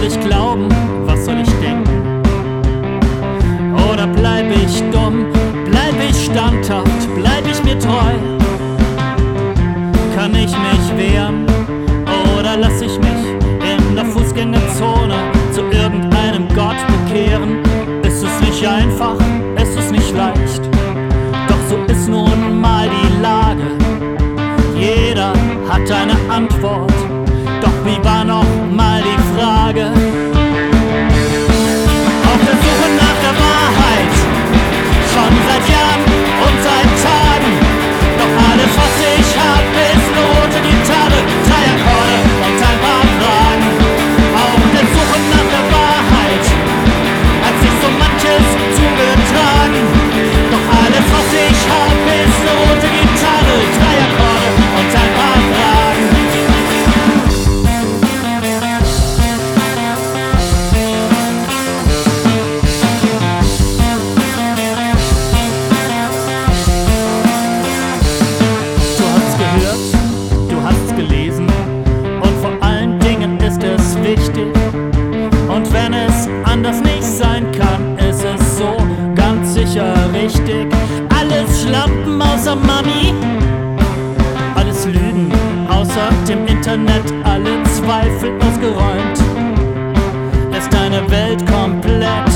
soll ich glauben? Was soll ich denken? Oder bleib ich dumm? Bleib ich standhaft? Bleib ich mir treu? Kann ich mich wehren? Oder lass ich mich in der Fußgängerzone zu irgendeinem Gott bekehren? Ist es nicht einfach? Ist es nicht leicht? Doch so ist nun mal die Lage. Jeder hat eine Antwort. Doch wie war noch mal die Frage? Auf der Suche nach der Wahrheit, schon seit Jahren und seit Tagen. Doch alles, was ich hab, ist eine rote Gitarre, 3 Akkorde und ein paar Fragen. Auf der Suche nach der Wahrheit hat sich so manches zugetragen. Doch alles, was ich hab, ist eine rote Gitarre, 3 Akkorde und ein paar Fragen. Du hast gehört, du hast gelesen und vor allen Dingen ist es wichtig. Und wenn es anders nicht sein kann, ist es so ganz sicher richtig. Alles Schlampen außer Mami, alles Lügen außer dem Internet, alle Zweifel ausgeräumt. Ist deine Welt komplett